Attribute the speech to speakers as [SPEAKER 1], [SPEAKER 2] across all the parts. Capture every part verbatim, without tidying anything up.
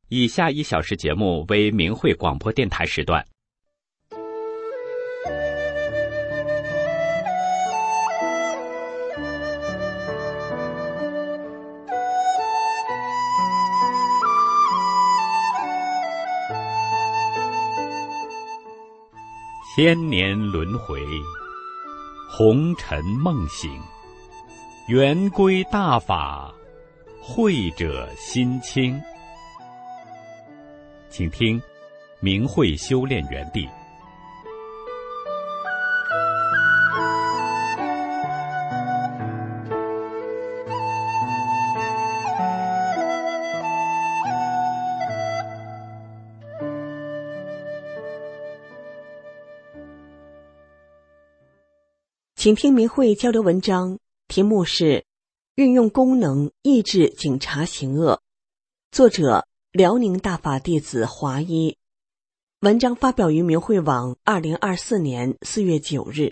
[SPEAKER 1] 以下一小时节目为明慧广播电台时段。千年轮回，红尘梦醒，圆归大法，慧者心清。请听明慧修炼园地。
[SPEAKER 2] 请听明慧交流文章，题目是运用功能抑制警察行恶，作者辽宁大法弟子华一，文章发表于明慧网二零二四年四月九日。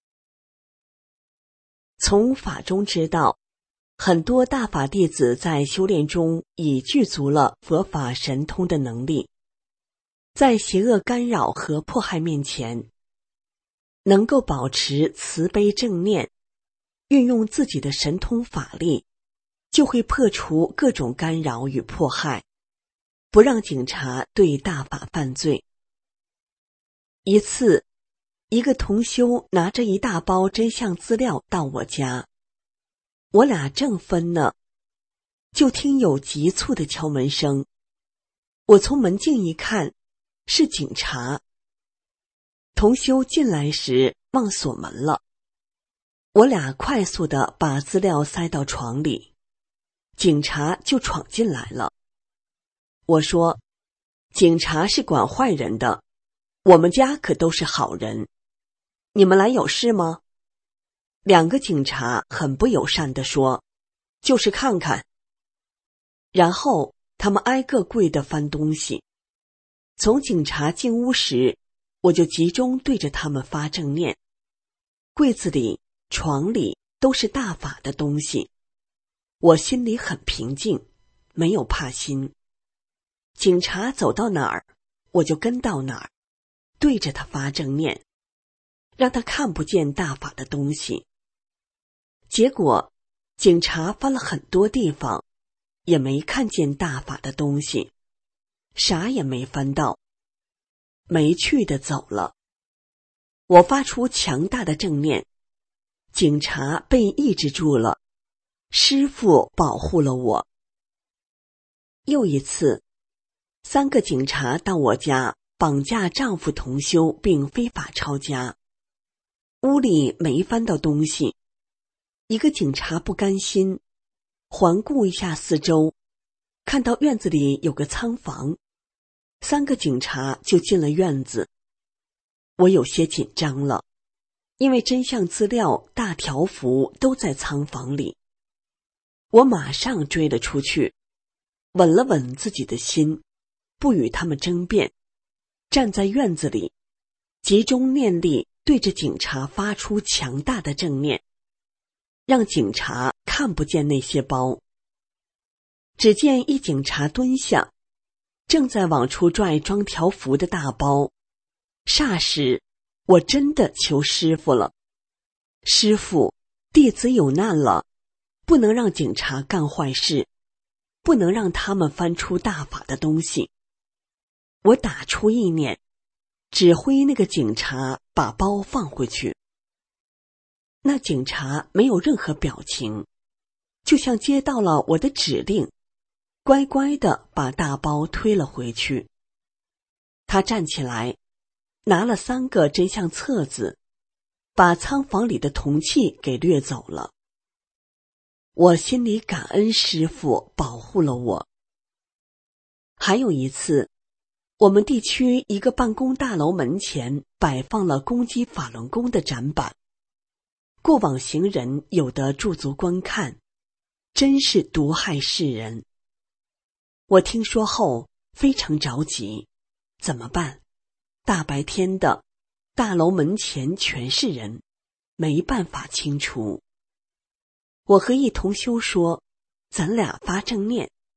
[SPEAKER 2] 从法中知道，很多大法弟子在修炼中已具足了佛法神通的能力，在邪恶干扰和迫害面前，能够保持慈悲正念，运用自己的神通法力，就会破除各种干扰与迫害，不让警察对大法犯罪。一次，一个同修拿着一大包真相资料到我家，我俩正分呢，就听有急促的敲门声。我从门径一看，是警察。同修进来时忘锁门了，我俩快速地把资料塞到床里，警察就闯进来了。我说，警察是管坏人的，我们家可都是好人，你们来有事吗？两个警察很不友善地说，就是看看。然后他们挨个跪地翻东西。从警察进屋时，我就集中对着他们发正念。柜子里、床里都是大法的东西，我心里很平静，没有怕心。警察走到哪儿，我就跟到哪儿，对着他发正念，让他看不见大法的东西。结果，警察翻了很多地方，也没看见大法的东西，啥也没翻到。没趣的走了。我发出强大的正念，警察被抑制住了，师父保护了我。又一次，三个警察到我家绑架丈夫同修并非法抄家，屋里没翻到东西。一个警察不甘心，环顾一下四周，看到院子里有个仓房，三个警察就进了院子。我有些紧张了，因为真相资料、大条幅都在仓房里。我马上追了出去，稳了稳自己的心，不与他们争辩，站在院子里，集中念力对着警察发出强大的正念，让警察看不见那些包。只见一警察蹲下，正在往出拽装条幅的大包。霎时，我真的求师父了，师父，弟子有难了，不能让警察干坏事，不能让他们翻出大法的东西。我打出意念，指挥那个警察把包放回去。那警察没有任何表情，就像接到了我的指令，乖乖地把大包推了回去。他站起来，拿了三个真相册子，把仓房里的铜器给掠走了。我心里感恩师父保护了我。还有一次，我们地区一个办公大楼门前摆放了攻击法轮功的展板，过往行人有的驻足观看，真是毒害世人。我听说后非常着急，怎么办？大白天的，大楼门前全是人，没办法清除。我和一同修说，咱俩发正念，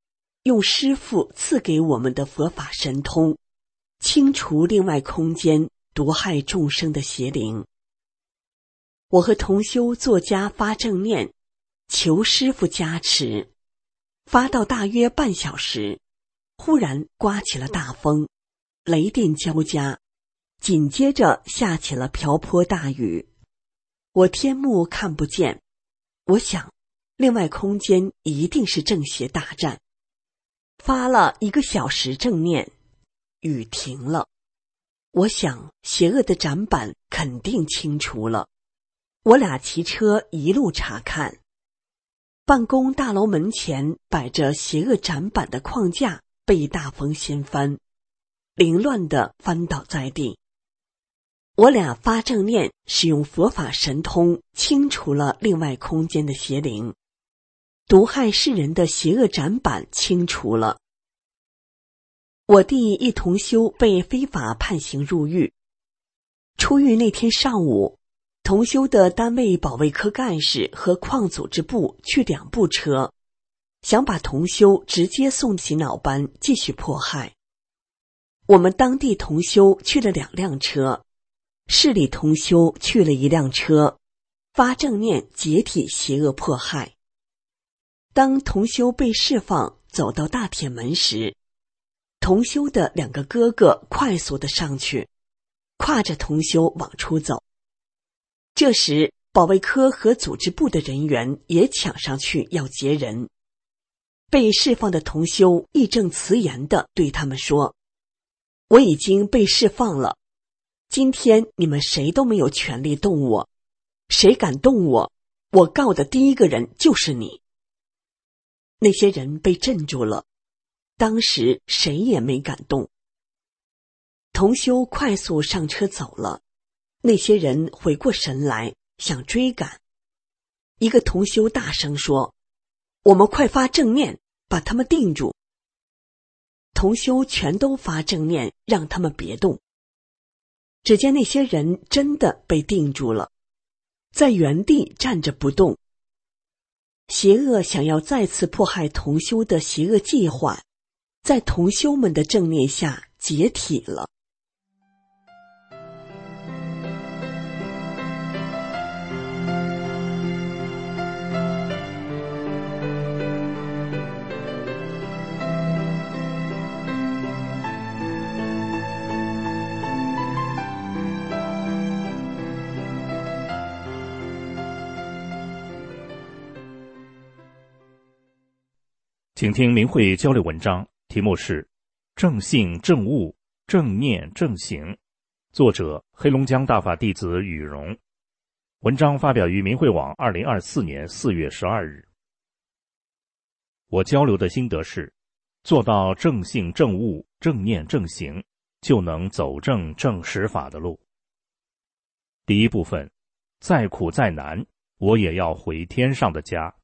[SPEAKER 2] 用师父赐给我们的佛法神通，清除另外空间毒害众生的邪灵。我和同修作家发正念，求师父加持。发到大约半小时，忽然刮起了大风，雷电交加，紧接着下起了瓢泼大雨。我天目看不见，我想另外空间一定是正邪大战。发了一个小时正念，雨停了。我想邪恶的展板肯定清除了。我俩骑车一路查看，办公大楼门前摆着邪恶展板的框架被大风掀翻，凌乱地翻倒在地。我俩发正念，使用佛法神通清除了另外空间的邪灵，毒害世人的邪恶展板清除了。我弟一同修被非法判刑入狱。出狱那天上午，同修的单位保卫科干事和矿组织部去两部车，想把同修直接送洗脑班继续迫害。我们当地同修去了两辆车，市里同修去了一辆车，发正念解体邪恶迫害。当同修被释放走到大铁门时，同修的两个哥哥快速地上去，挎着同修往出走。这时保卫科和组织部的人员也抢上去要劫人。被释放的同修义正辞严地对他们说，我已经被释放了，今天你们谁都没有权利动我，谁敢动我，我告的第一个人就是你。那些人被镇住了，当时谁也没敢动。同修快速上车走了，那些人回过神来想追赶。一个同修大声说，我们快发正念，把他们定住。同修全都发正念，让他们别动。只见那些人真的被定住了，在原地站着不动。邪恶想要再次迫害同修的邪恶计划，在同修们的正念下解体了。
[SPEAKER 3] 请听明慧交流文章，题目是正信正悟，正念正行，作者黑龙江大法弟子雨荣。文章发表于明慧网二零二四年四月十二日。我交流的心得是，做到正信正悟，正念正行，就能走正正实法的路。第一部分，再苦再难，我也要回天上的家。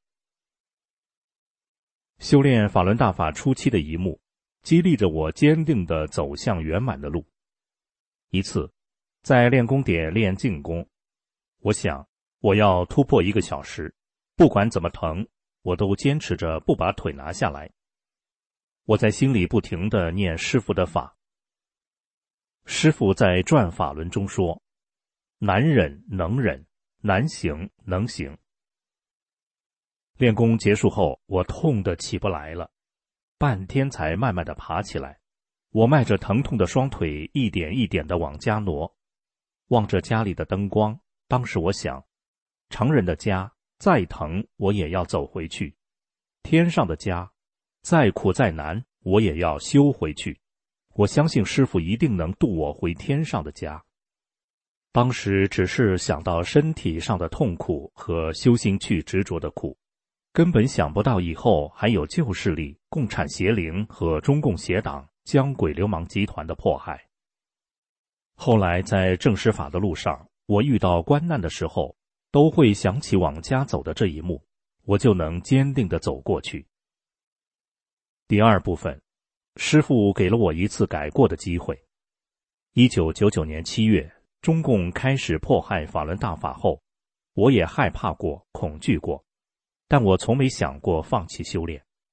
[SPEAKER 3] 修炼法轮大法初期的一幕，激励着我坚定地走向圆满的路。一次，在练功点练静功，我想我要突破一个小时，不管怎么疼，我都坚持着不把腿拿下来。我在心里不停地念师父的法。师父在转法轮中说，难忍能忍，难行能行。练功结束后，我痛得起不来了，半天才慢慢地爬起来。我迈着疼痛的双腿，一点一点地往家挪，望着家里的灯光。当时我想，常人的家再疼我也要走回去，天上的家再苦再难我也要修回去。我相信师父一定能渡我回天上的家。当时只是想到身体上的痛苦和修行去执着的苦，根本想不到以后还有旧势力、共产邪灵和中共邪党、江鬼流氓集团的迫害。后来在正实法的路上，我遇到关难的时候，都会想起往家走的这一幕，我就能坚定地走过去。第二部分，师父给了我一次改过的机会。一九九九年七月，中共开始迫害法轮大法后，我也害怕过、恐惧过，但我从没想过放弃修炼。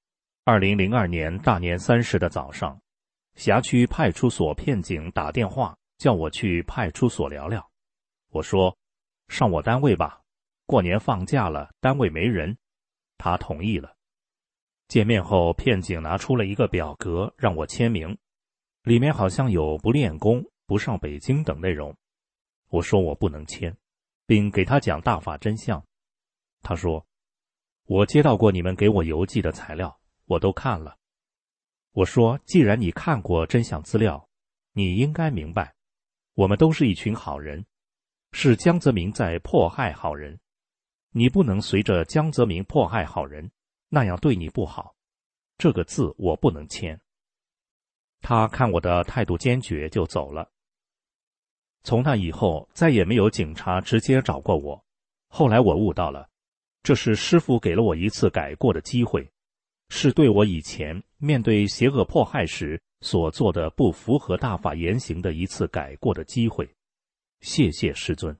[SPEAKER 3] 二零零二年大年三十的早上，辖区派出所片警打电话叫我去派出所聊聊。我说，上我单位吧，过年放假了，单位没人。他同意了。见面后，片警拿出了一个表格让我签名，里面好像有不练功、不上北京等内容。我说我不能签，并给他讲大法真相。他说，我接到过你们给我邮寄的材料，我都看了。我说，既然你看过真相资料，你应该明白，我们都是一群好人，是江泽民在迫害好人，你不能随着江泽民迫害好人，那样对你不好。这个字我不能签。他看我的态度坚决就走了。从那以后，再也没有警察直接找过我。后来我悟到了，这是师父给了我一次改过的机会，是对我以前面对邪恶迫害时所做的不符合大法言行的一次改过的机会。谢谢师尊。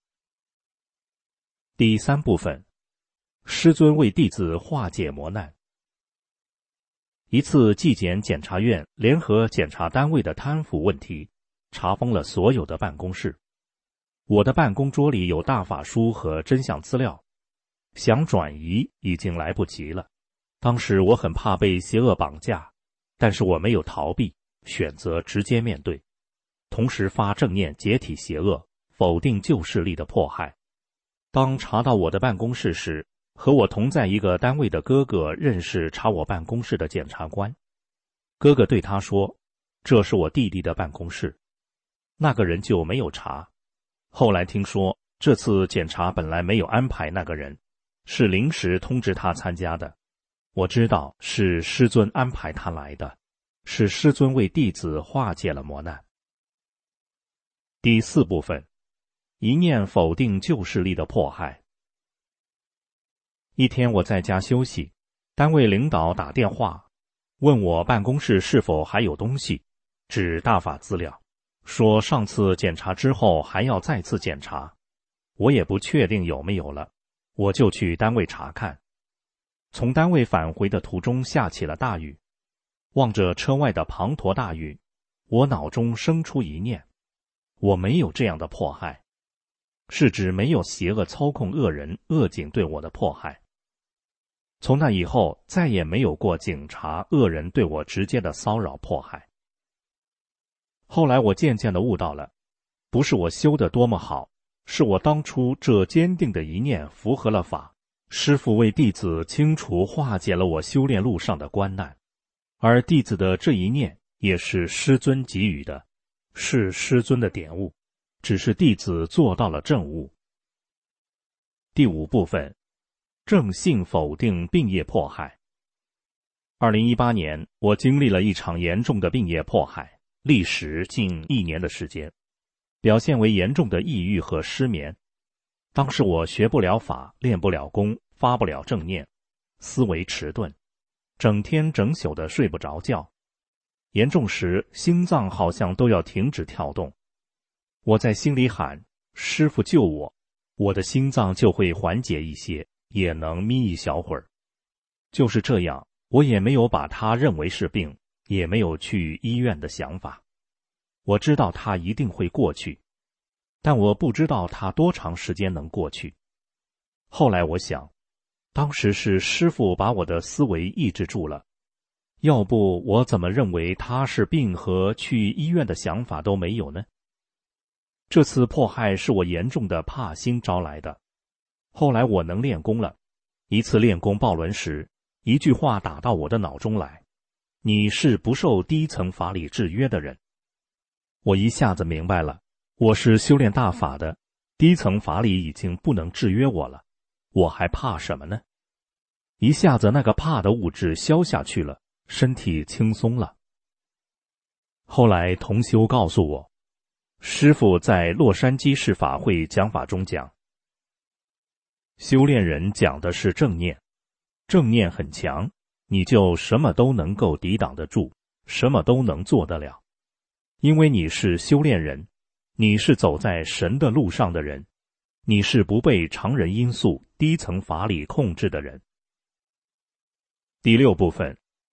[SPEAKER 3] 第三部分，师尊为弟子化解磨难。一次纪检检察院联合检察单位的贪腐问题，查封了所有的办公室。我的办公桌里有大法书和真相资料，想转移已经来不及了。当时我很怕被邪恶绑架，但是我没有逃避，选择直接面对，同时发正念解体邪恶，否定旧势力的迫害。当查到我的办公室时，和我同在一个单位的哥哥认识查我办公室的检察官。哥哥对他说，这是我弟弟的办公室。那个人就没有查。后来听说，这次检查本来没有安排那个人，是临时通知他参加的。我知道是师尊安排他来的，是师尊为弟子化解了磨难。第四部分，一念否定旧势力的迫害。一天我在家休息，单位领导打电话问我办公室是否还有东西，指大法资料，说上次检查之后还要再次检查。我也不确定有没有了，我就去单位查看。从单位返回的途中下起了大雨，望着车外的滂沱大雨，我脑中生出一念，我没有这样的迫害，是指没有邪恶操控恶人恶警对我的迫害。从那以后，再也没有过警察恶人对我直接的骚扰迫害。后来我渐渐地悟到了，不是我修得多么好，是我当初这坚定的一念符合了法，师父为弟子清除化解了我修炼路上的关难，而弟子的这一念也是师尊给予的，是师尊的点悟，只是弟子做到了正悟。第五部分，正信否定病业迫害。二零一八年，我经历了一场严重的病业迫害，历时近一年的时间，表现为严重的抑郁和失眠。当时我学不了法，练不了功，发不了正念，思维迟钝，整天整宿的睡不着觉，严重时心脏好像都要停止跳动。我在心里喊，师父救我，我的心脏就会缓解一些，也能眯一小会儿。就是这样，我也没有把它认为是病，也没有去医院的想法。我知道它一定会过去，但我不知道它多长时间能过去。后来我想，当时是师父把我的思维抑制住了，要不我怎么认为它是病和去医院的想法都没有呢？这次迫害是我严重的怕心招来的。后来我能练功了，一次练功抱轮时，一句话打到我的脑中来，你是不受低层法理制约的人。我一下子明白了，我是修炼大法的，低层法理已经不能制约我了，我还怕什么呢？一下子那个怕的物质消下去了，身体轻松了。后来同修告诉我，师父在洛杉矶市法会讲法中讲，修炼人讲的是正念，正念很强，你就什么都能够抵挡得住，什么都能做得了。因为你是修炼人，你是走在神的路上的人，你是不被常人因素、低层法理控制的人。第六部分，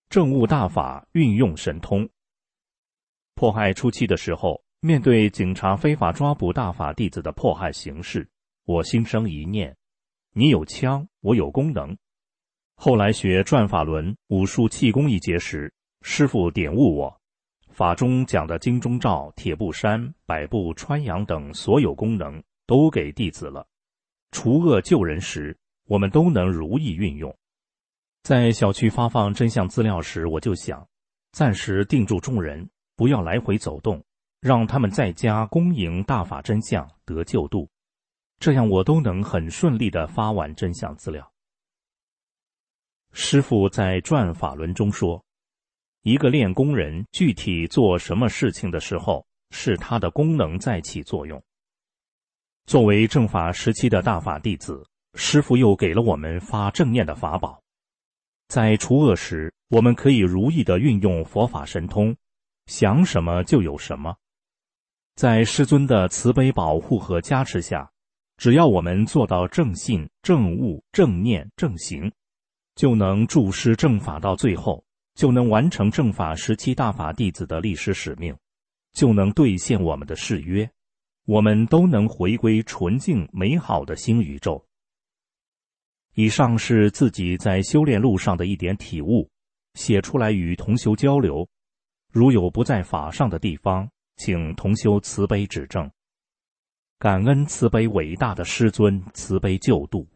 [SPEAKER 3] 政务大法运用神通。迫害初期的时候，面对警察非法抓捕大法弟子的迫害形式，我心生一念：你有枪，我有功能。后来学转法轮、武术气功一节时，师父点悟我，法中讲的金钟罩、铁布衫、百步穿杨等所有功能都给弟子了，除恶救人时，我们都能如意运用。在小区发放真相资料时，我就想，暂时定住众人，不要来回走动，让他们在家恭迎大法真相，得救度，这样我都能很顺利地发完真相资料。师父在转法轮中说，一个练功人具体做什么事情的时候，是他的功能在起作用。作为正法时期的大法弟子，师父又给了我们发正念的法宝。在除恶时，我们可以如意地运用佛法神通，想什么就有什么。在师尊的慈悲保护和加持下，只要我们做到正信、正悟、正念、正行，就能助师正法到最后，就能完成正法时期大法弟子的历史使命，就能兑现我们的誓约，我们都能回归纯净美好的新宇宙。以上是自己在修炼路上的一点体悟，写出来与同修交流，如有不在法上的地方，请同修慈悲指正。感恩慈悲伟大的师尊慈悲救度。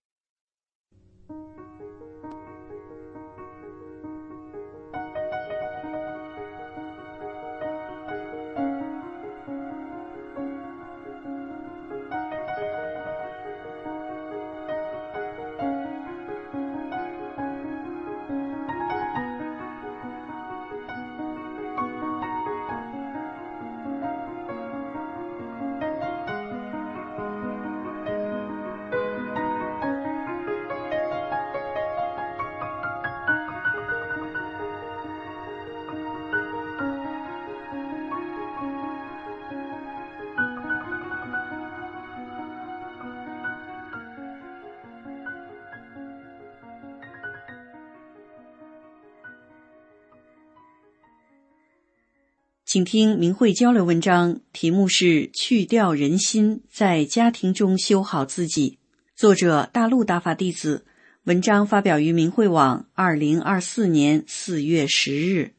[SPEAKER 4] 请听明慧交流文章，题目是去掉人心，在家庭中修好自己。作者大陆大法弟子，文章发表于明慧网二零二四年四月十日。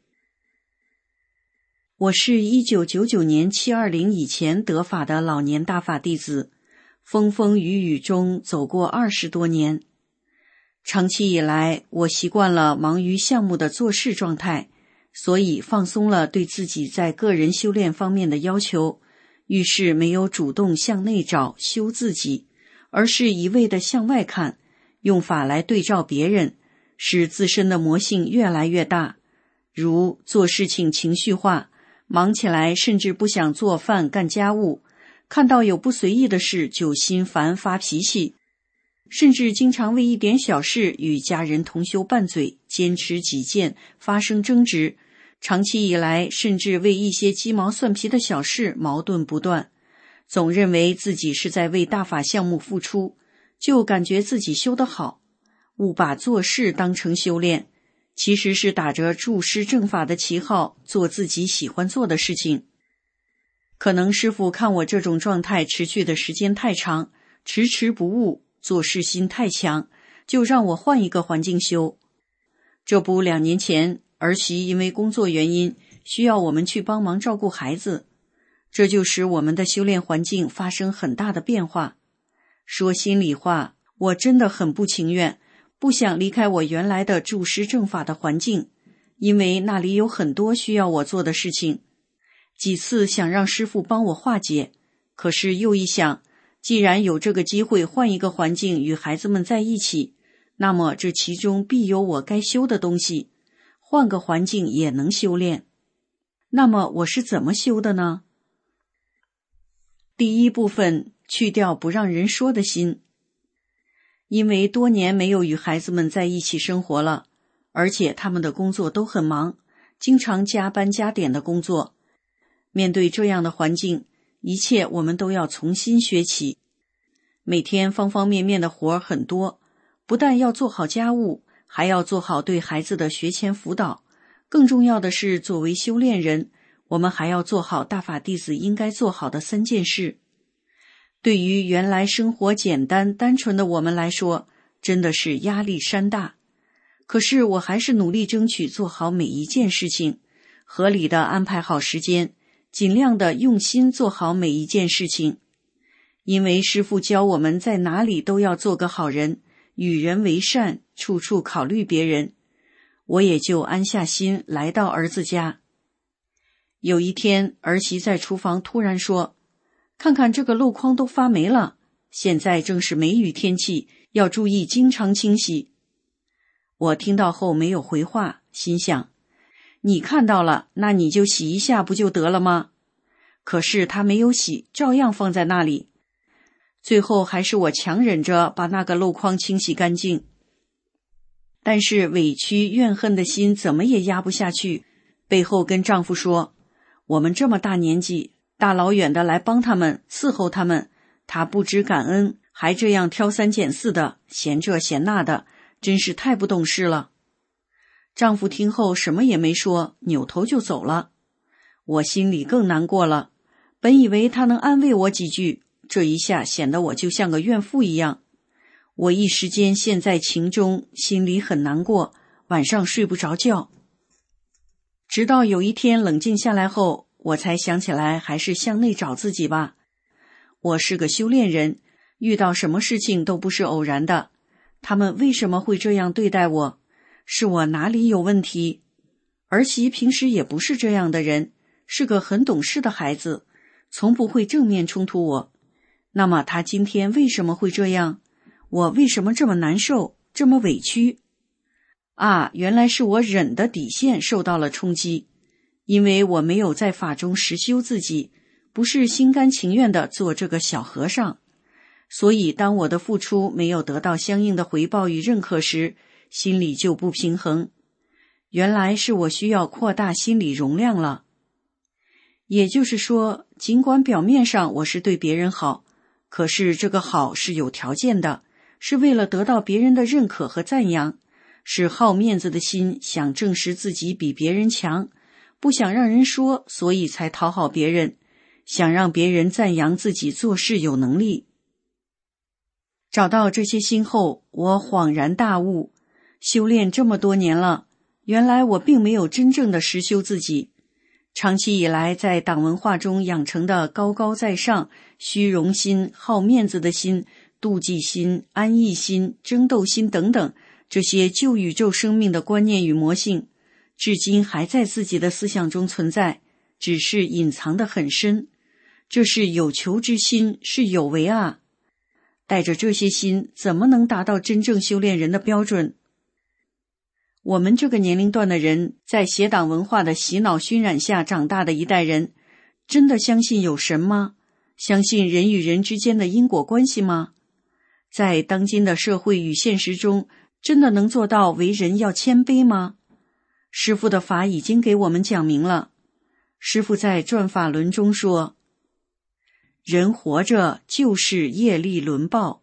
[SPEAKER 4] 我是一九九九年七二零以前得法的老年大法弟子，风风雨雨中走过二十多年。长期以来，我习惯了忙于项目的做事状态，所以放松了对自己在个人修炼方面的要求，于是没有主动向内找修自己，而是一味地向外看，用法来对照别人，使自身的魔性越来越大，如做事情情绪化，忙起来甚至不想做饭干家务，看到有不随意的事就心烦发脾气，甚至经常为一点小事与家人同修拌嘴，坚持己见，发生争执，长期以来甚至为一些鸡毛蒜皮的小事矛盾不断，总认为自己是在为大法项目付出，就感觉自己修得好，误把做事当成修炼，其实是打着助师正法的旗号做自己喜欢做的事情。可能师父看我这种状态持续的时间太长，迟迟不悟，做事心太强，就让我换一个环境修。这不，两年前儿媳因为工作原因需要我们去帮忙照顾孩子，这就使我们的修炼环境发生很大的变化。说心里话，我真的很不情愿，不想离开我原来的助师正法的环境，因为那里有很多需要我做的事情。几次想让师父帮我化解，可是又一想，既然有这个机会换一个环境与孩子们在一起，那么这其中必有我该修的东西，换个环境也能修炼。那么我是怎么修的呢？第一部分，去掉不让人说的心。因为多年没有与孩子们在一起生活了，而且他们的工作都很忙，经常加班加点的工作。面对这样的环境，一切我们都要重新学起。每天方方面面的活儿很多，不但要做好家务， 还要做好对孩子的学前辅导。更重要的是，作为修炼人，我们还要做好大法弟子应该做好的三件事。对于原来生活简单单纯的我们来说，真的是压力山大。可是我还是努力争取做好每一件事情，合理的安排好时间，尽量的用心做好每一件事情。因为师父教我们在哪里都要做个好人，与人为善，处处考虑别人，我也就安下心来到儿子家。有一天，儿媳在厨房突然说，看看这个漏筐都发霉了，现在正是梅雨天气，要注意经常清洗。我听到后没有回话，心想，你看到了，那你就洗一下不就得了吗？可是他没有洗，照样放在那里。最后还是我强忍着把那个漏筐清洗干净。但是委屈怨恨的心怎么也压不下去，背后跟丈夫说，我们这么大年纪，大老远的来帮他们伺候他们，他不知感恩，还这样挑三拣四的，嫌这嫌那的，真是太不懂事了。丈夫听后什么也没说，扭头就走了。我心里更难过了，本以为他能安慰我几句，这一下显得我就像个怨妇一样。我一时间陷在情中，心里很难过，晚上睡不着觉。直到有一天冷静下来后，我才想起来还是向内找自己吧。我是个修炼人，遇到什么事情都不是偶然的。他们为什么会这样对待我？是我哪里有问题？儿媳平时也不是这样的人，是个很懂事的孩子，从不会正面冲突我。那么她今天为什么会这样？我为什么这么难受，这么委屈？啊，原来是我忍的底线受到了冲击，因为我没有在法中实修自己，不是心甘情愿地做这个小和尚。所以当我的付出没有得到相应的回报与认可时，心里就不平衡。原来是我需要扩大心理容量了。也就是说，尽管表面上我是对别人好，可是这个好是有条件的，是为了得到别人的认可和赞扬，是好面子的心，想证实自己比别人强，不想让人说，所以才讨好别人，想让别人赞扬自己做事有能力。找到这些心后，我恍然大悟，修炼这么多年了，原来我并没有真正的实修自己。长期以来在党文化中养成的高高在上、虚荣心、好面子的心、妒忌心、安逸心、争斗心等等，这些旧宇宙生命的观念与魔性，至今还在自己的思想中存在，只是隐藏得很深。这是有求之心，是有为啊！带着这些心，怎么能达到真正修炼人的标准？我们这个年龄段的人，在邪党文化的洗脑熏染下长大的一代人，真的相信有神吗？相信人与人之间的因果关系吗？在当今的社会与现实中，真的能做到为人要谦卑吗？师父的法已经给我们讲明了。师父在转法轮中说，人活着就是业力轮报。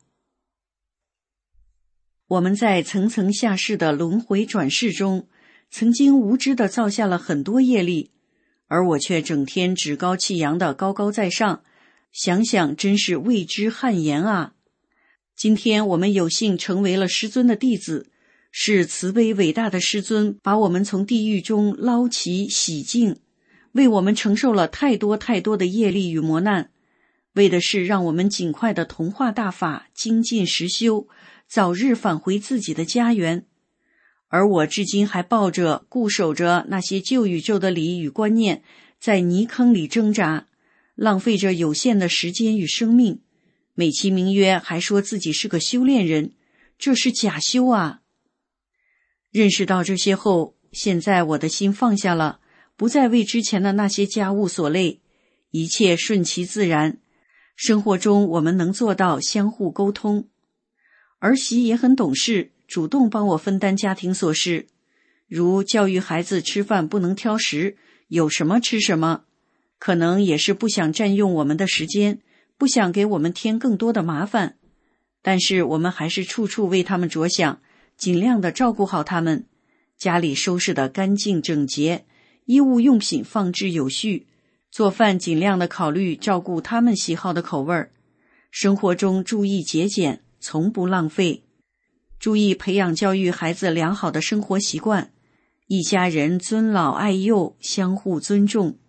[SPEAKER 4] 我们在层层下世的轮回转世中，曾经无知地造下了很多业力，而我却整天趾高气扬地高高在上，想想真是为之汗颜啊！今天我们有幸成为了师尊的弟子，是慈悲伟大的师尊把我们从地狱中捞起洗净，为我们承受了太多太多的业力与磨难，为的是让我们尽快的同化大法，精进实修，早日返回自己的家园。而我至今还抱着固守着那些旧宇宙的理与观念，在泥坑里挣扎，浪费着有限的时间与生命，美其名曰还说自己是个修炼人，这是假修啊！认识到这些后，现在我的心放下了，不再为之前的那些家务所累，一切顺其自然。生活中我们能做到相互沟通，儿媳也很懂事，主动帮我分担家庭琐事，如教育孩子吃饭不能挑食，有什么吃什么，可能也是不想占用我们的时间，不想给我们添更多的麻烦，但是我们还是处处为他们着想， 尽量的照顾好他们，家里收拾得干净整洁，衣物用品放置有序，做饭尽量的考虑照顾他们喜好的口味儿，生活中注意节俭，从不浪费，注意培养教育孩子良好的生活习惯，一家人尊老爱幼，相互尊重。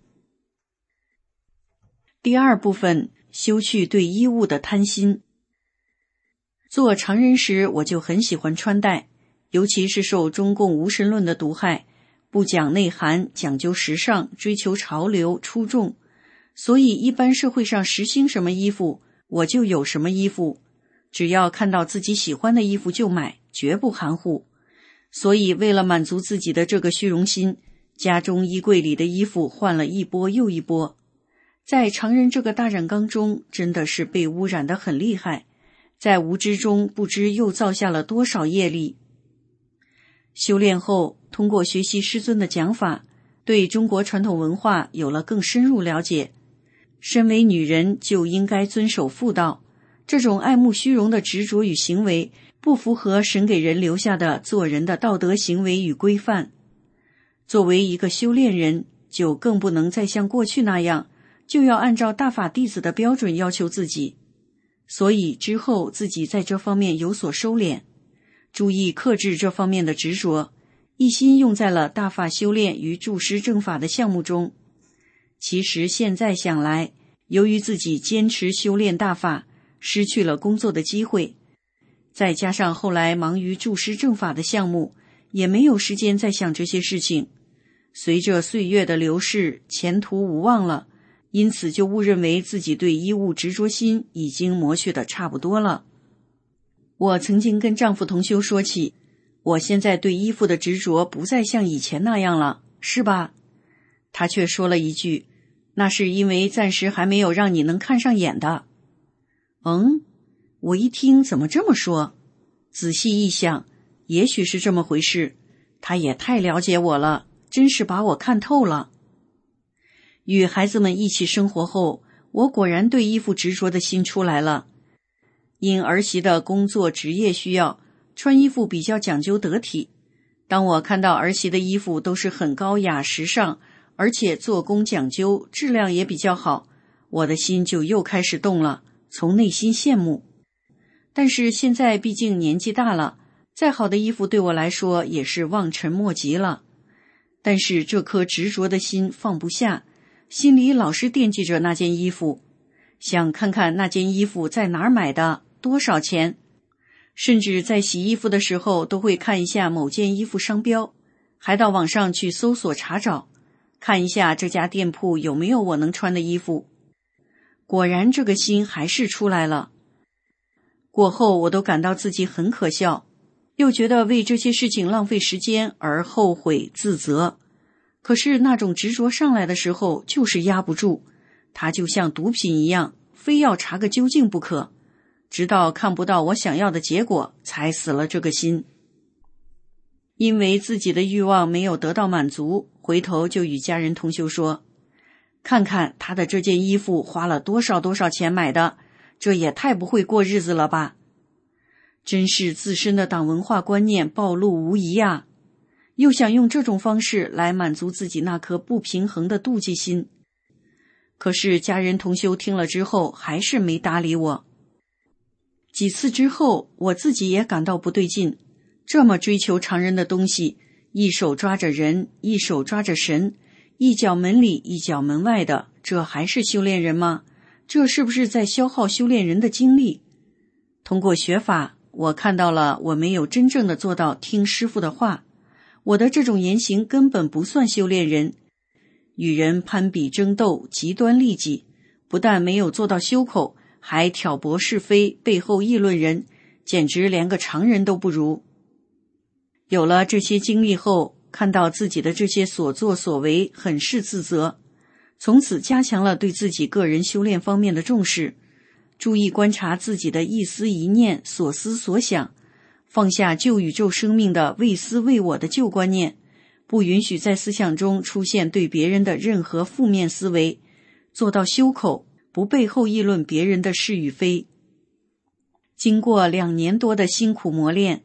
[SPEAKER 4] 第二部分，修去对衣物的贪心。做常人时，我就很喜欢穿戴，尤其是受中共无神论的毒害，不讲内涵，讲究时尚，追求潮流出众，所以一般社会上实行什么衣服，我就有什么衣服，只要看到自己喜欢的衣服就买，绝不含糊。所以为了满足自己的这个虚荣心，家中衣柜里的衣服换了一波又一波。在常人这个大染缸中，真的是被污染得很厉害，在无知中不知又造下了多少业力。修炼后，通过学习师尊的讲法，对中国传统文化有了更深入了解。身为女人就应该遵守妇道，这种爱慕虚荣的执着与行为，不符合神给人留下的做人的道德行为与规范。作为一个修炼人，就更不能再像过去那样，就要按照大法弟子的标准要求自己。所以之后自己在这方面有所收敛，注意克制这方面的执着，一心用在了大法修炼与注师正法的项目中。其实现在想来，由于自己坚持修炼大法，失去了工作的机会，再加上后来忙于注师正法的项目，也没有时间再想这些事情。随着岁月的流逝，前途无望了，因此就误认为自己对衣物执着心已经磨去的差不多了。我曾经跟丈夫同修说起，我现在对衣服的执着不再像以前那样了，是吧？他却说了一句，那是因为暂时还没有让你能看上眼的。嗯，我一听怎么这么说？仔细一想，也许是这么回事，他也太了解我了，真是把我看透了。与孩子们一起生活后，我果然对衣服执着的心出来了。因儿媳的工作职业需要，穿衣服比较讲究得体。当我看到儿媳的衣服都是很高雅时尚，而且做工讲究，质量也比较好，我的心就又开始动了，从内心羡慕。但是现在毕竟年纪大了，再好的衣服对我来说也是望尘莫及了。但是这颗执着的心放不下，心里老是惦记着那件衣服，想看看那件衣服在哪儿买的，多少钱，甚至在洗衣服的时候都会看一下某件衣服商标，还到网上去搜索查找，看一下这家店铺有没有我能穿的衣服。果然这个心还是出来了。过后我都感到自己很可笑，又觉得为这些事情浪费时间而后悔自责。可是那种执着上来的时候就是压不住，它就像毒品一样，非要查个究竟不可，直到看不到我想要的结果，才死了这个心。因为自己的欲望没有得到满足，回头就与家人同修说，看看他的这件衣服花了多少多少钱买的，这也太不会过日子了吧。真是自身的党文化观念暴露无遗啊，又想用这种方式来满足自己那颗不平衡的妒忌心。可是家人同修听了之后还是没搭理我。几次之后，我自己也感到不对劲，这么追求常人的东西，一手抓着人，一手抓着神，一脚门里一脚门外的，这还是修炼人吗？这是不是在消耗修炼人的精力？通过学法，我看到了我没有真正的做到听师父的话，我的这种言行根本不算修炼人，与人攀比争斗，极端利己，不但没有做到修口，还挑拨是非，背后议论人，简直连个常人都不如。有了这些经历后，看到自己的这些所作所为，很是自责，从此加强了对自己个人修炼方面的重视，注意观察自己的一思一念，所思所想，放下旧宇宙生命的为私为我的旧观念，不允许在思想中出现对别人的任何负面思维，做到修口，不背后议论别人的是与非。经过两年多的辛苦磨练，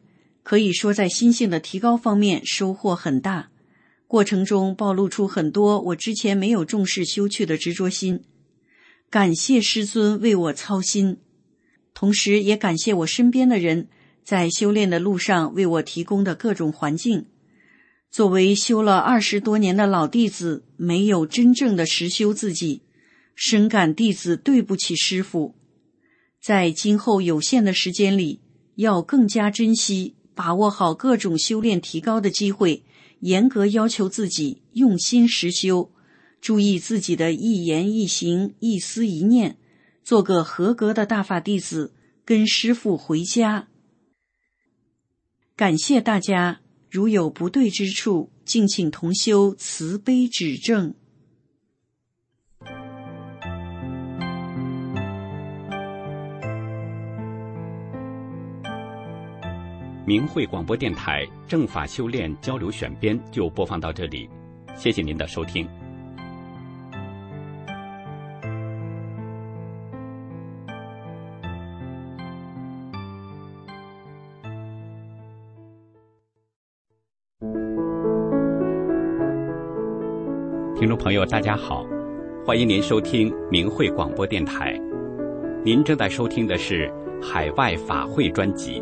[SPEAKER 4] 可以说在心性的提高方面收获很大，过程中暴露出很多我之前没有重视修去的执着心。感谢师尊为我操心，同时也感谢我身边的人在修炼的路上为我提供的各种环境。作为修了二十多年的老弟子，没有真正的实修自己，深感弟子对不起师父。在今后有限的时间里，要更加珍惜，把握好各种修炼提高的机会，严格要求自己，用心实修，注意自己的一言一行、一思一念，做个合格的大法弟子，跟师父回家。感谢大家，如有不对之处，敬请同修慈悲指正。
[SPEAKER 1] 明慧广播电台正法修炼交流选编就播放到这里，谢谢您的收听。听众朋友大家好，欢迎您收听明慧广播电台，您正在收听的是海外法会专辑。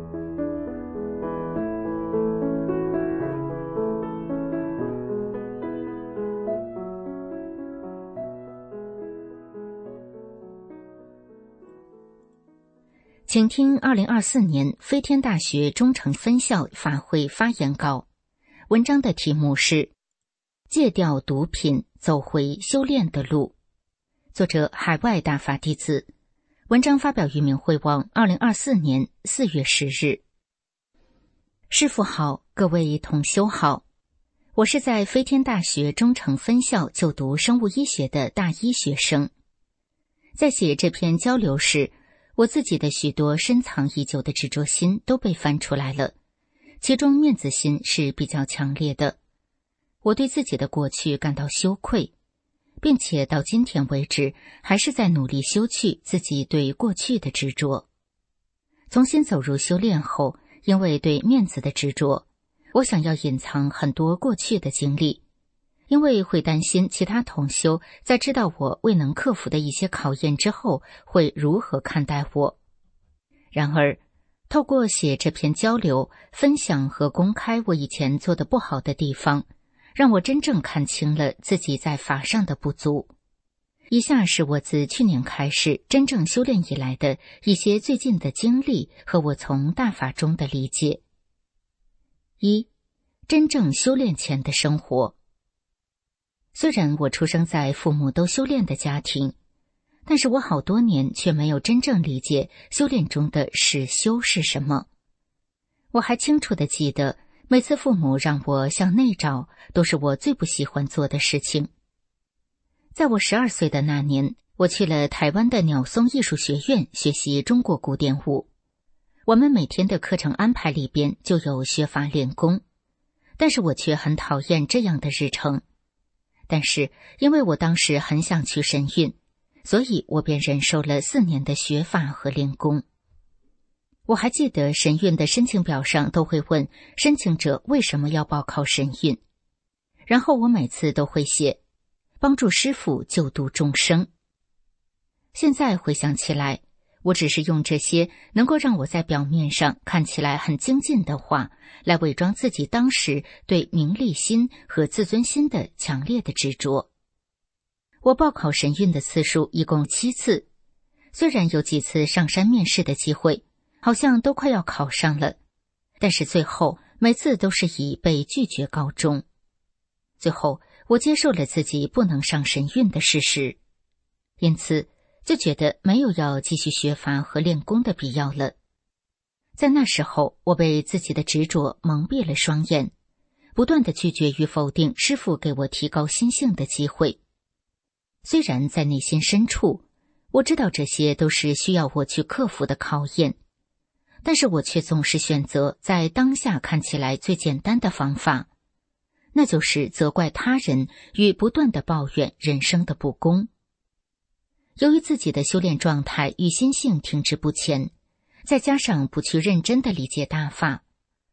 [SPEAKER 5] 请听二零二四年飞天大学中诚分校法会发言稿，文章的题目是戒掉毒品，走回修炼的路，作者海外大法弟子，文章发表于明慧网二零二四年四月十日。师父好，各位同修好，我是在飞天大学中诚分校就读生物医学的大一学生。在写这篇交流时，我自己的许多深藏已久的执着心都被翻出来了，其中面子心是比较强烈的。我对自己的过去感到羞愧，并且到今天为止还是在努力修去自己对过去的执着。重新走入修炼后，因为对面子的执着，我想要隐藏很多过去的经历，因为会担心其他同修在知道我未能克服的一些考验之后会如何看待我。然而透过写这篇交流，分享和公开我以前做的不好的地方，让我真正看清了自己在法上的不足。以下是我自去年开始真正修炼以来的一些最近的经历和我从大法中的理解。一、真正修炼前的生活。虽然我出生在父母都修炼的家庭，但是我好多年却没有真正理解修炼中的实修是什么。我还清楚地记得，每次父母让我向内找，都是我最不喜欢做的事情。在我十二岁的那年，我去了台湾的鸟松艺术学院学习中国古典舞。我们每天的课程安排里边就有学法练功，但是我却很讨厌这样的日程。但是因为我当时很想去神韵，所以我便忍受了四年的学法和练功。我还记得神韵的申请表上都会问申请者为什么要报考神韵，然后我每次都会写帮助师父救度众生。现在回想起来，我只是用这些能够让我在表面上看起来很精进的话，来伪装自己当时对名利心和自尊心的强烈的执着。我报考神韵的次数一共七次，虽然有几次上山面试的机会，好像都快要考上了，但是最后每次都是以被拒绝告终。最后我接受了自己不能上神韵的事实，因此就觉得没有要继续学法和练功的必要了。在那时候，我被自己的执着蒙蔽了双眼，不断地拒绝与否定师父给我提高心性的机会。虽然在内心深处，我知道这些都是需要我去克服的考验，但是我却总是选择在当下看起来最简单的方法，那就是责怪他人与不断地抱怨人生的不公。由于自己的修炼状态与心性停滞不前，再加上不去认真地理解大法，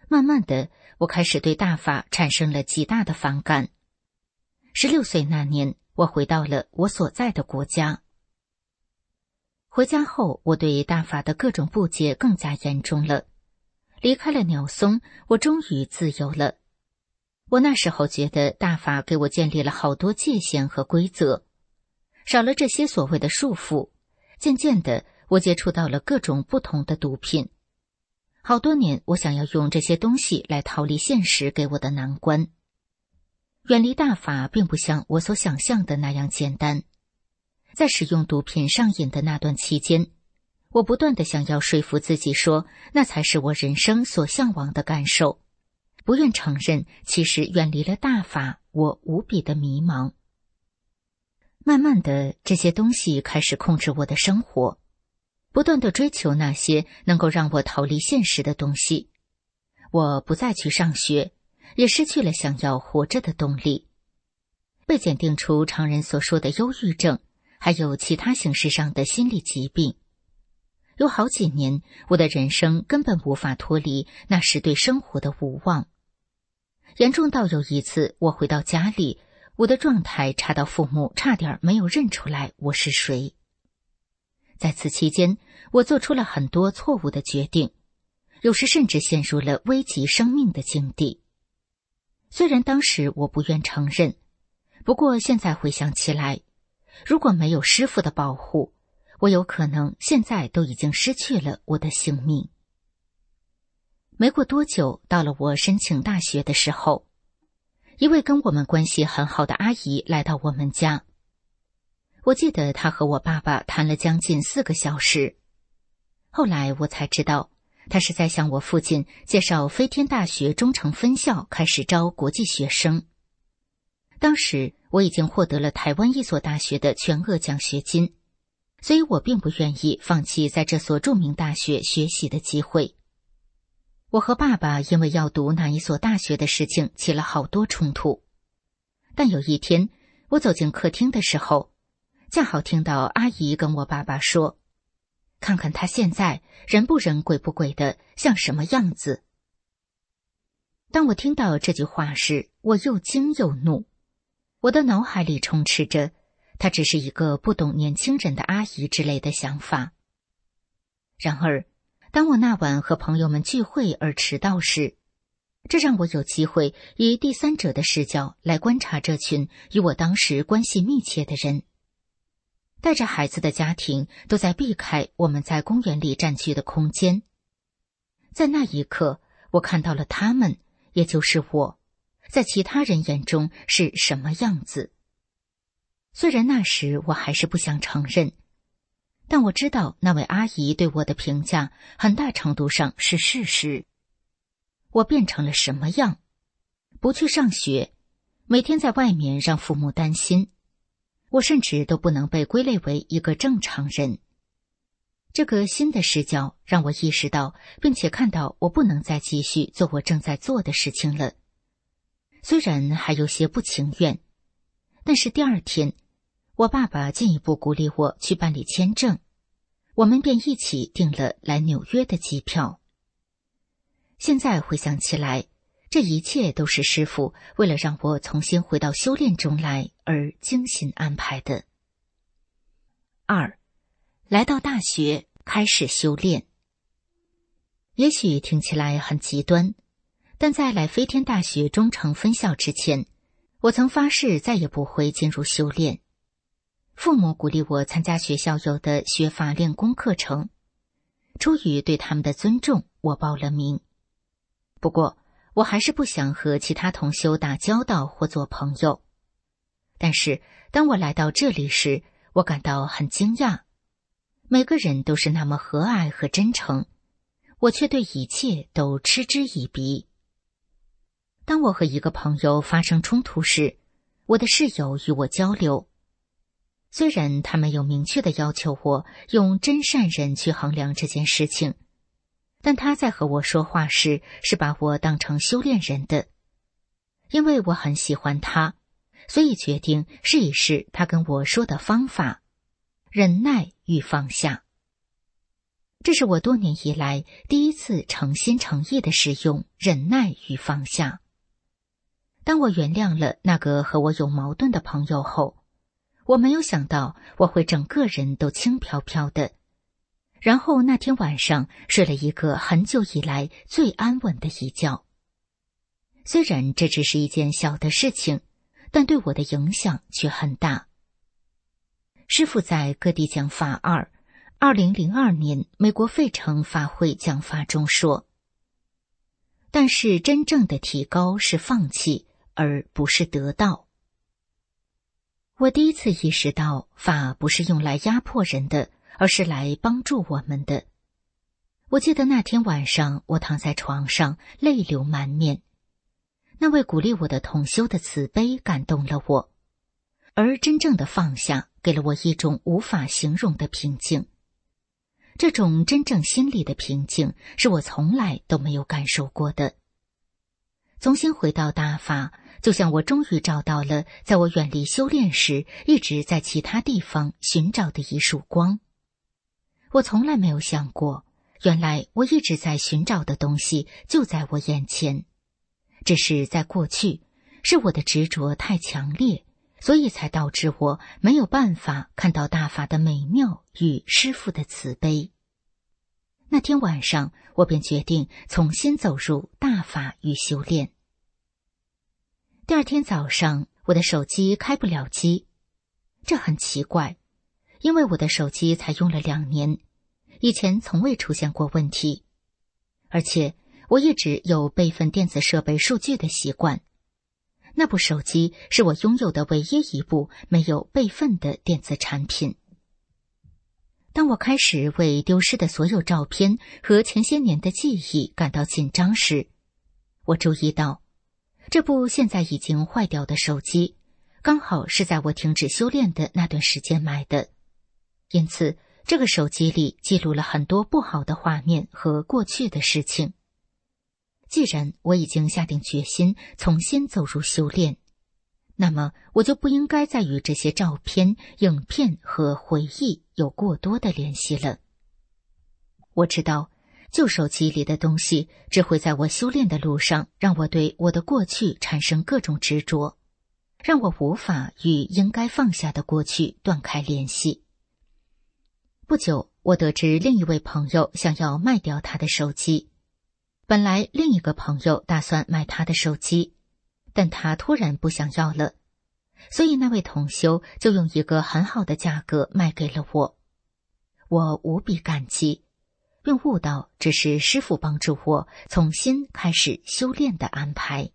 [SPEAKER 5] 慢慢的，我开始对大法产生了极大的反感。十六岁那年，我回到了我所在的国家。回家后，我对大法的各种不解更加严重了。离开了鸟松，我终于自由了。我那时候觉得大法给我建立了好多界限和规则，少了这些所谓的束缚，渐渐的，我接触到了各种不同的毒品。好多年，我想要用这些东西来逃离现实给我的难关。远离大法并不像我所想象的那样简单。在使用毒品上瘾的那段期间，我不断地想要说服自己说，那才是我人生所向往的感受，不愿承认其实远离了大法，我无比的迷茫。慢慢的，这些东西开始控制我的生活，不断地追求那些能够让我逃离现实的东西。我不再去上学，也失去了想要活着的动力。被检定出常人所说的忧郁症，还有其他形式上的心理疾病。有好几年，我的人生根本无法脱离那时对生活的无望。严重到有一次，我回到家里，我的状态差到父母差点没有认出来我是谁。在此期间，我做出了很多错误的决定，有时甚至陷入了危及生命的境地。虽然当时我不愿承认，不过现在回想起来，如果没有师父的保护，我有可能现在都已经失去了我的性命。没过多久，到了我申请大学的时候，一位跟我们关系很好的阿姨来到我们家。我记得她和我爸爸谈了将近四个小时。后来我才知道，她是在向我父亲介绍飞天大学中城分校开始招国际学生。当时我已经获得了台湾一所大学的全额奖学金，所以我并不愿意放弃在这所著名大学学习的机会。我和爸爸因为要读哪一所大学的事情起了好多冲突。但有一天，我走进客厅的时候，恰好听到阿姨跟我爸爸说，看看他现在人不人鬼不鬼的像什么样子。当我听到这句话时，我又惊又怒。我的脑海里充斥着她只是一个不懂年轻人的阿姨之类的想法。然而当我那晚和朋友们聚会而迟到时，这让我有机会以第三者的视角来观察这群与我当时关系密切的人。带着孩子的家庭都在避开我们在公园里占据的空间。在那一刻，我看到了他们，也就是我，在其他人眼中是什么样子。虽然那时我还是不想承认，但我知道那位阿姨对我的评价很大程度上是事实。我变成了什么样？不去上学，每天在外面让父母担心，我甚至都不能被归类为一个正常人。这个新的视角让我意识到，并且看到我不能再继续做我正在做的事情了。虽然还有些不情愿，但是第二天，我爸爸进一步鼓励我去办理签证，我们便一起订了来纽约的机票。现在回想起来，这一切都是师父为了让我重新回到修炼中来而精心安排的。二，来到大学开始修炼。也许听起来很极端，但在来飞天大学中城分校之前，我曾发誓再也不会进入修炼。父母鼓励我参加学校有的学法练功课程，出于对他们的尊重，我报了名。不过我还是不想和其他同修打交道或做朋友。但是当我来到这里时，我感到很惊讶。每个人都是那么和蔼和真诚，我却对一切都嗤之以鼻。当我和一个朋友发生冲突时，我的室友与我交流。虽然他没有明确地要求我用真善人去衡量这件事情，但他在和我说话时是把我当成修炼人的。因为我很喜欢他，所以决定试一试他跟我说的方法：忍耐与放下。 这是我多年以来第一次诚心诚意地使用忍耐与放下。当我原谅了那个和我有矛盾的朋友后，我没有想到我会整个人都轻飘飘的。然后那天晚上睡了一个很久以来最安稳的一觉。虽然这只是一件小的事情，但对我的影响却很大。师父在各地讲法二二零零二年美国费城法会讲法中说，但是真正的提高是放弃，而不是得到。我第一次意识到，法不是用来压迫人的，而是来帮助我们的。我记得那天晚上，我躺在床上，泪流满面。那位鼓励我的同修的慈悲感动了我，而真正的放下给了我一种无法形容的平静。这种真正心里的平静是我从来都没有感受过的。重新回到大法，就像我终于找到了在我远离修炼时一直在其他地方寻找的一束光。我从来没有想过，原来我一直在寻找的东西就在我眼前。只是在过去，是我的执着太强烈，所以才导致我没有办法看到大法的美妙与师父的慈悲。那天晚上，我便决定重新走入大法与修炼。第二天早上，我的手机开不了机，这很奇怪，因为我的手机才用了两年，以前从未出现过问题，而且我一直有备份电子设备数据的习惯。那部手机是我拥有的唯一一部没有备份的电子产品。当我开始为丢失的所有照片和前些年的记忆感到紧张时，我注意到，这部现在已经坏掉的手机，刚好是在我停止修炼的那段时间买的。因此，这个手机里记录了很多不好的画面和过去的事情。既然我已经下定决心重新走入修炼，那么我就不应该再与这些照片、影片和回忆有过多的联系了。我知道，旧手机里的东西只会在我修炼的路上让我对我的过去产生各种执着，让我无法与应该放下的过去断开联系。不久，我得知另一位朋友想要卖掉他的手机。本来另一个朋友打算买他的手机，但他突然不想要了，所以那位同修就用一个很好的价格卖给了我。我无比感激，并悟到这是师父帮助我重新开始修炼的安排。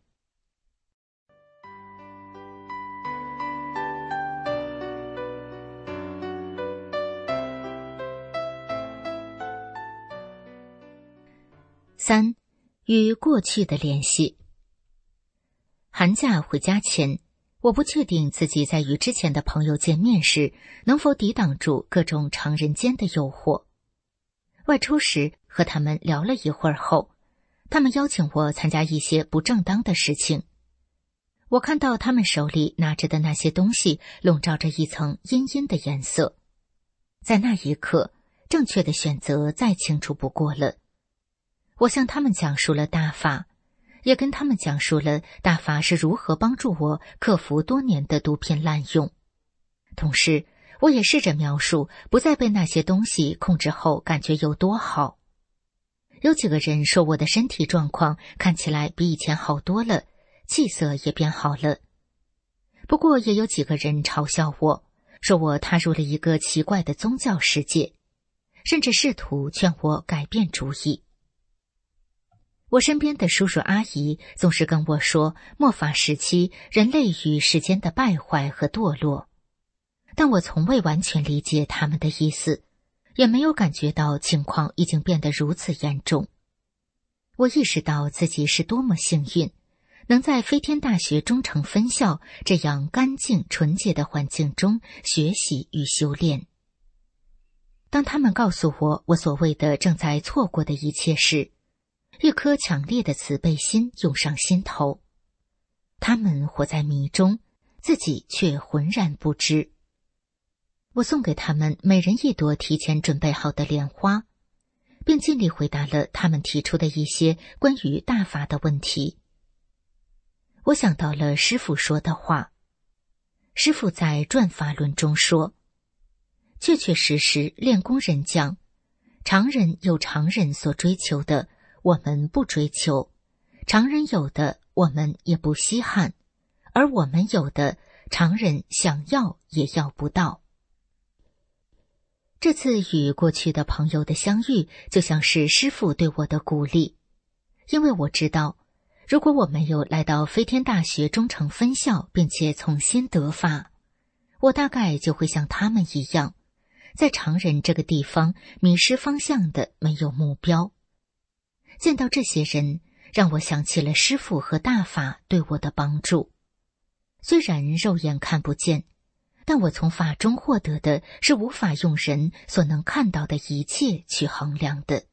[SPEAKER 5] 三，与过去的联系。寒假回家前，我不确定自己在与之前的朋友见面时能否抵挡住各种常人间的诱惑。外出时和他们聊了一会儿后，他们邀请我参加一些不正当的事情。我看到他们手里拿着的那些东西笼罩着一层阴阴的颜色。在那一刻，正确的选择再清楚不过了。我向他们讲述了大法，也跟他们讲述了大法是如何帮助我克服多年的毒品滥用。同时，我也试着描述不再被那些东西控制后感觉有多好。有几个人说我的身体状况看起来比以前好多了，气色也变好了。不过也有几个人嘲笑我，说我踏入了一个奇怪的宗教世界，甚至试图劝我改变主意。我身边的叔叔阿姨总是跟我说末法时期人类与世间的败坏和堕落，但我从未完全理解他们的意思，也没有感觉到情况已经变得如此严重。我意识到自己是多么幸运，能在飞天大学中诚分校这样干净纯洁的环境中学习与修炼。当他们告诉我我所谓的正在错过的一切时，一颗强烈的慈悲心涌上心头。他们活在迷中，自己却浑然不知。我送给他们每人一朵提前准备好的莲花， 并尽力回答了他们提出的一些关于大法的问题。我想到了师父说的话。师父在《转法论》中说，确确实实练功人讲，常人有常人所追求的，我们不追求；常人有的，我们也不稀罕；而我们有的，常人想要也要不到。这次与过去的朋友的相遇，就像是师父对我的鼓励，因为我知道，如果我没有来到飞天大学中诚分校，并且从新得法，我大概就会像他们一样，在常人这个地方迷失方向的没有目标。见到这些人，让我想起了师父和大法对我的帮助。虽然肉眼看不见，但我从法中获得的是无法用人所能看到的一切去衡量的。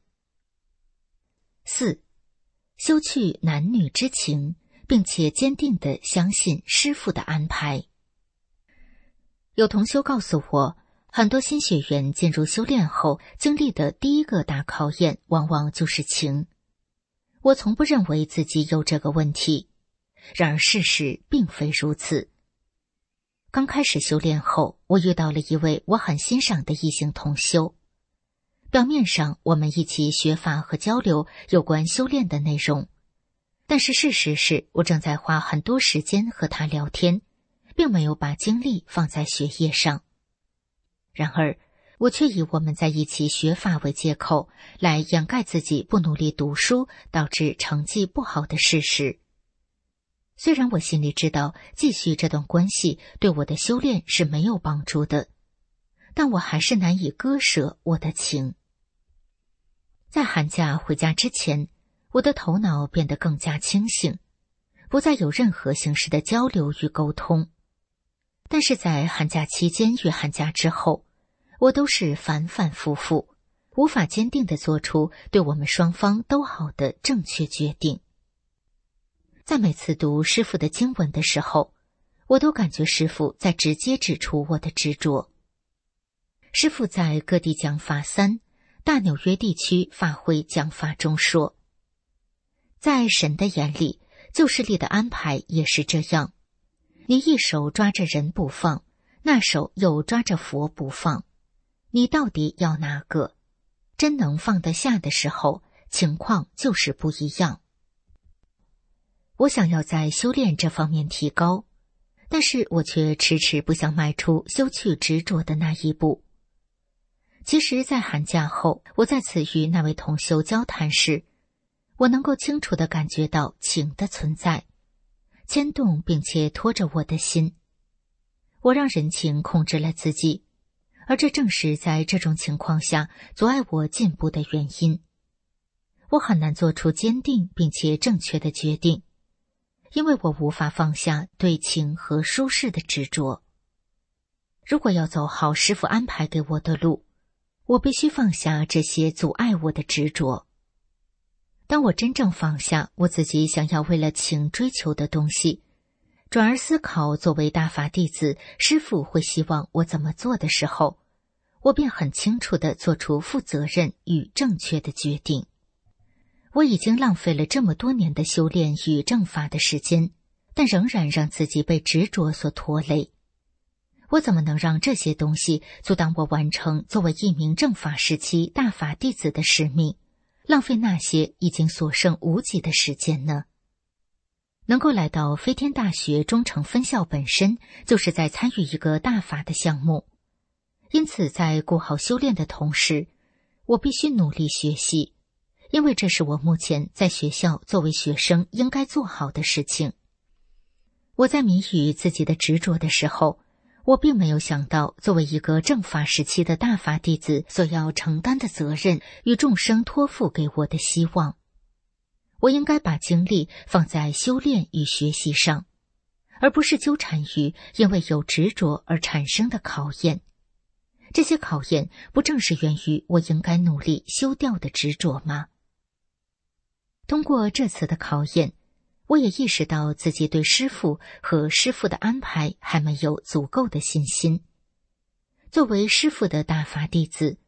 [SPEAKER 5] 四，修去男女之情，并且坚定地相信师父的安排。有同修告诉我，很多新学员进入修炼后经历的第一个大考验往往就是情。我从不认为自己有这个问题，然而事实并非如此。刚开始修炼后，我遇到了一位我很欣赏的异性同修。表面上我们一起学法和交流有关修炼的内容，但是事实是我正在花很多时间和他聊天，并没有把精力放在学业上。然而我却以我们在一起学法为借口，来掩盖自己不努力读书导致成绩不好的事实。虽然我心里知道继续这段关系对我的修炼是没有帮助的，但我还是难以割舍我的情。在寒假回家之前，我的头脑变得更加清醒，不再有任何形式的交流与沟通。但是在寒假期间与寒假之后，我都是反反复复，无法坚定地做出对我们双方都好的正确决定。在每次读师父的经文的时候，我都感觉师父在直接指出我的执着。师父在各地讲法三大纽约地区法会讲法中说，在神的眼里，旧势力的安排也是这样，你一手抓着人不放，那手又抓着佛不放，你到底要哪个？真能放得下的时候，情况就是不一样。我想要在修炼这方面提高，但是我却迟迟不想迈出修去执着的那一步。其实在寒假后，我再次与那位同修交谈时，我能够清楚地感觉到情的存在，牵动并且拖着我的心。我让人情控制了自己，而这正是在这种情况下阻碍我进步的原因。我很难做出坚定并且正确的决定，因为我无法放下对情和舒适的执着。如果要走好师父安排给我的路，我必须放下这些阻碍我的执着。当我真正放下我自己想要为了情追求的东西，转而思考作为大法弟子，师父会希望我怎么做的时候，我便很清楚地做出负责任与正确的决定。我已经浪费了这么多年的修炼与正法的时间，但仍然让自己被执着所拖累。我怎么能让这些东西阻挡我完成作为一名正法时期大法弟子的使命，浪费那些已经所剩无几的时间呢？能够来到飞天大学中诚分校本身就是在参与一个大法的项目，因此在顾好修炼的同时，我必须努力学习，因为这是我目前在学校作为学生应该做好的事情。我在迷于自己的执着的时候，我并没有想到作为一个正法时期的大法弟子所要承担的责任与众生托付给我的希望。我应该把精力放在修炼与学习上，而不是纠缠于因为有执着而产生的考验。这些考验不正是源于我应该努力修掉的执着吗？通过这次的考验，我也意识到自己对师父和师父的安排还没有足够的信心。作为师父的大法弟子，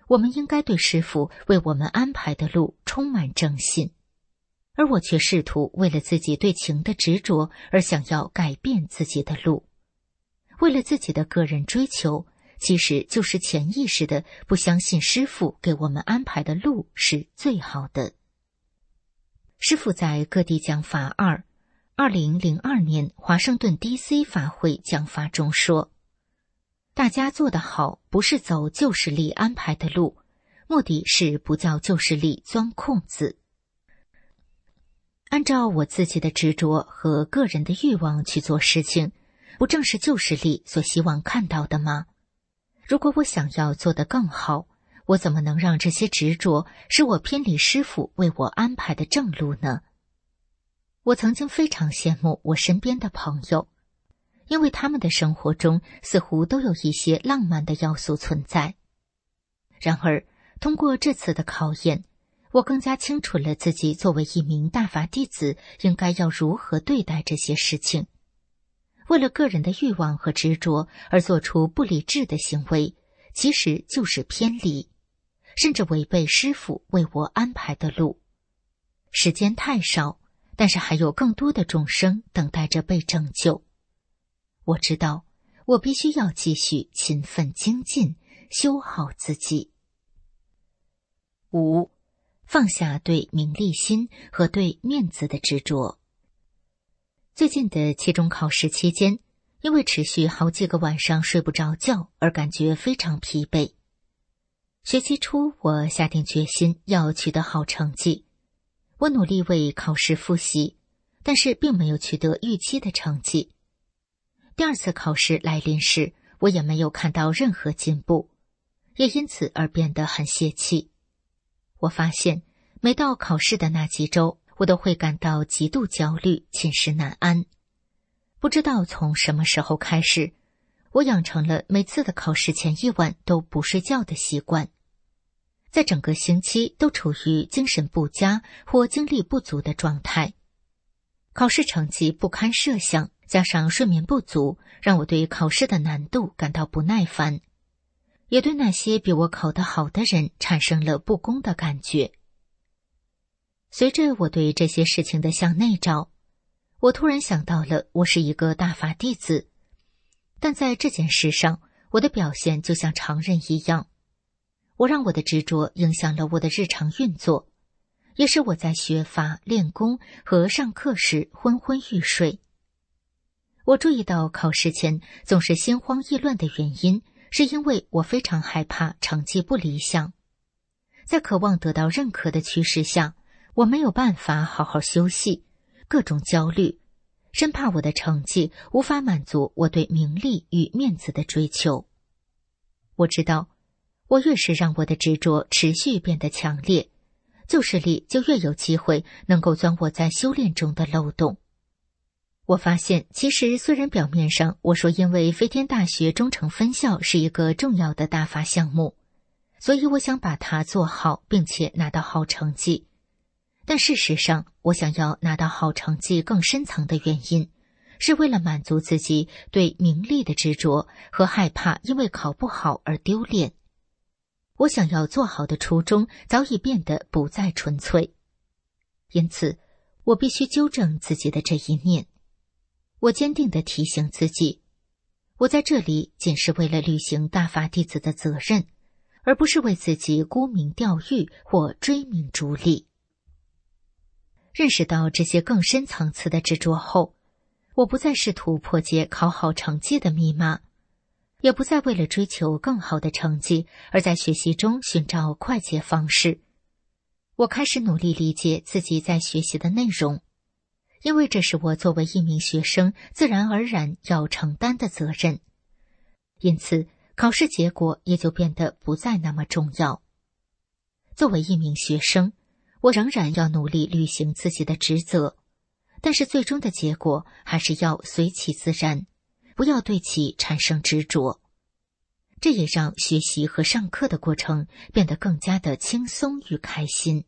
[SPEAKER 5] 我们应该对师父为我们安排的路充满正信，而我却试图为了自己对情的执着而想要改变自己的路，为了自己的个人追求，其实就是潜意识的不相信师父给我们安排的路是最好的。师父在各地讲法二二零零二年华盛顿 D C 法会讲法中说，大家做得好不是走旧势力安排的路，目的是不叫旧势力钻空子。按照我自己的执着和个人的欲望去做事情，不正是旧势力所希望看到的吗？如果我想要做得更好，我怎么能让这些执着使我偏离师父为我安排的正路呢？我曾经非常羡慕我身边的朋友，因为他们的生活中似乎都有一些浪漫的要素存在。然而，通过这次的考验，我更加清楚了自己作为一名大法弟子应该要如何对待这些事情。为了个人的欲望和执着而做出不理智的行为，其实就是偏离，甚至违背师父为我安排的路。时间太少，但是还有更多的众生等待着被拯救。我知道，我必须要继续勤奋精进，修好自己。五，放下对名利心和对面子的执着。最近的期中考试期间，因为持续好几个晚上睡不着觉而感觉非常疲惫。学期初，我下定决心要取得好成绩，我努力为考试复习，但是并没有取得预期的成绩。第二次考试来临时，我也没有看到任何进步，也因此而变得很泄气。我发现，每到考试的那几周，我都会感到极度焦虑，寝食难安。不知道从什么时候开始，我养成了每次的考试前一晚都不睡觉的习惯，在整个星期都处于精神不佳或精力不足的状态。考试成绩不堪设想，加上睡眠不足，让我对考试的难度感到不耐烦，也对那些比我考得好的人产生了不公的感觉。随着我对这些事情的向内找，我突然想到了我是一个大法弟子，但在这件事上，我的表现就像常人一样。我让我的执着影响了我的日常运作，也是我在学法、练功和上课时昏昏欲睡。我注意到考试前总是心慌意乱的原因，是因为我非常害怕成绩不理想。在渴望得到认可的趋势下，我没有办法好好休息，各种焦虑，生怕我的成绩无法满足我对名利与面子的追求。我知道，我越是让我的执着持续变得强烈，旧势力就越有机会能够钻我在修炼中的漏洞。我发现，其实虽然表面上我说因为飞天大学中诚分校是一个重要的大法项目，所以我想把它做好并且拿到好成绩，但事实上，我想要拿到好成绩更深层的原因，是为了满足自己对名利的执着和害怕因为考不好而丢脸。我想要做好的初衷早已变得不再纯粹，因此，我必须纠正自己的这一念。我坚定地提醒自己，我在这里仅是为了履行大法弟子的责任，而不是为自己沽名钓誉或追名逐利。认识到这些更深层次的执着后，我不再试图破解考好成绩的密码，也不再为了追求更好的成绩而在学习中寻找快捷方式。我开始努力理解自己在学习的内容，因为这是我作为一名学生自然而然要承担的责任。因此，考试结果也就变得不再那么重要。作为一名学生，我仍然要努力履行自己的职责，但是最终的结果还是要随其自然，不要对其产生执着。这也让学习和上课的过程变得更加的轻松与开心。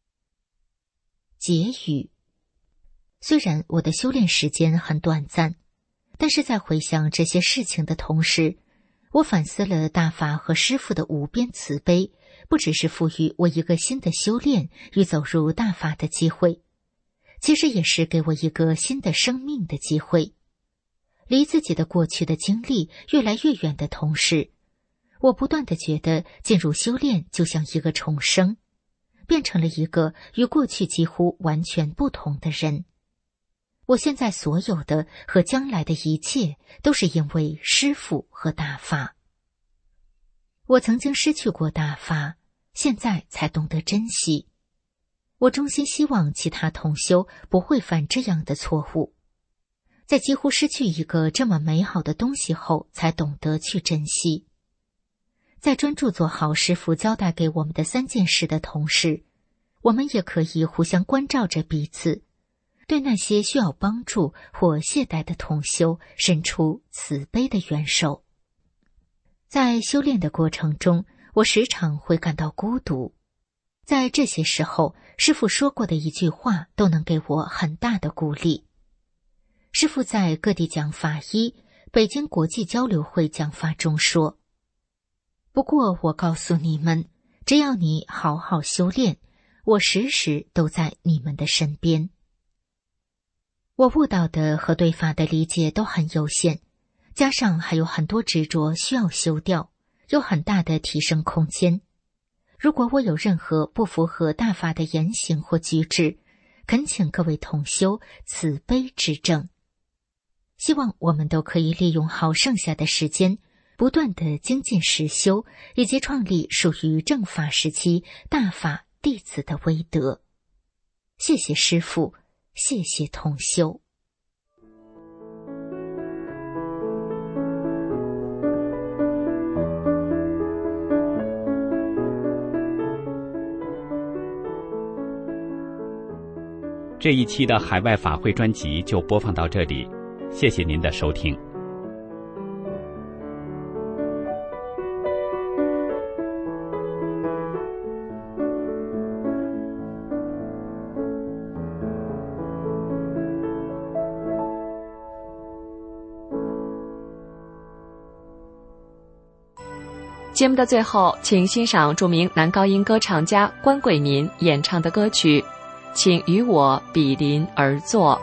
[SPEAKER 5] 结语：虽然我的修炼时间很短暂，但是在回想这些事情的同时，我反思了大法和师父的无边慈悲， 不只是赋予我一个新的修炼与走入大法的机会，其实也是给我一个新的生命的机会。离自己的过去的经历越来越远的同时，我不断地觉得进入修炼就像一个重生，变成了一个与过去几乎完全不同的人。我现在所有的和将来的一切都是因为师父和大法。我曾经失去过大法，现在才懂得珍惜。我衷心希望其他同修不会犯这样的错误，在几乎失去一个这么美好的东西后才懂得去珍惜。在专注做好师父交代给我们的三件事的同时，我们也可以互相关照着彼此，对那些需要帮助或懈怠的同修伸出慈悲的援手。在修炼的过程中，我时常会感到孤独。在这些时候，师父说过的一句话都能给我很大的鼓励。师父在各地讲法医北京国际交流会讲法中说，不过我告诉你们，只要你好好修炼，我时时都在你们的身边。我悟到的和对法的理解都很有限，加上还有很多执着需要修掉，有很大的提升空间。如果我有任何不符合大法的言行或举止，恳请各位同修慈悲指正。希望我们都可以利用好剩下的时间，不断地精进实修，以及创立属于正法时期大法弟子的威德。谢谢师父，谢谢同修。
[SPEAKER 1] 这一期的海外法会专辑就播放到这里，谢谢您的收听。
[SPEAKER 6] 节目的最后，请欣赏著名男高音歌唱家关贵民演唱的歌曲《请与我比邻而坐》。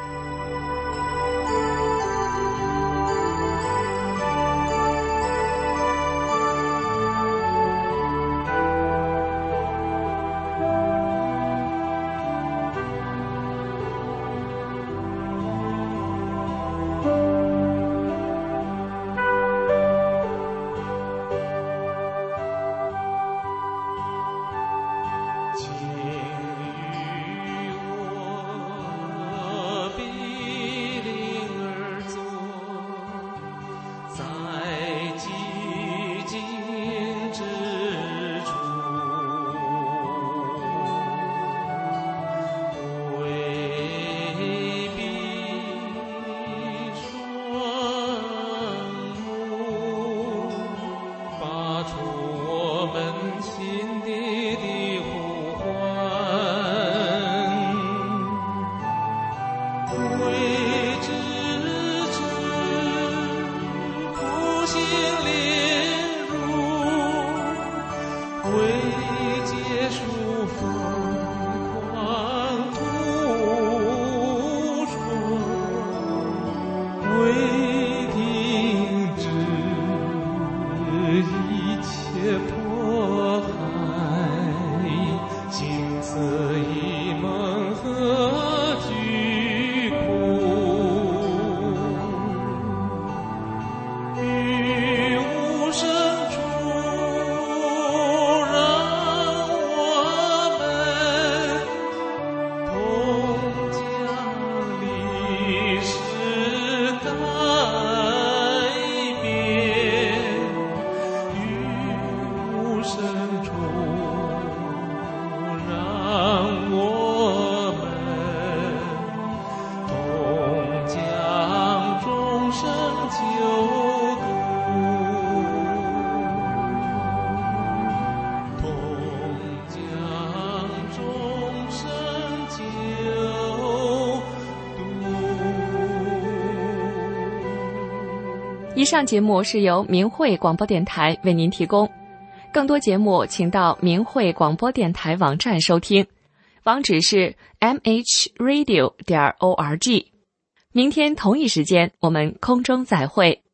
[SPEAKER 6] 以上节目是由明慧广播电台为您提供。 更多节目请到明慧广播电台网站收听，网址是 m h radio 点 org。明天同一时间我们空中再会。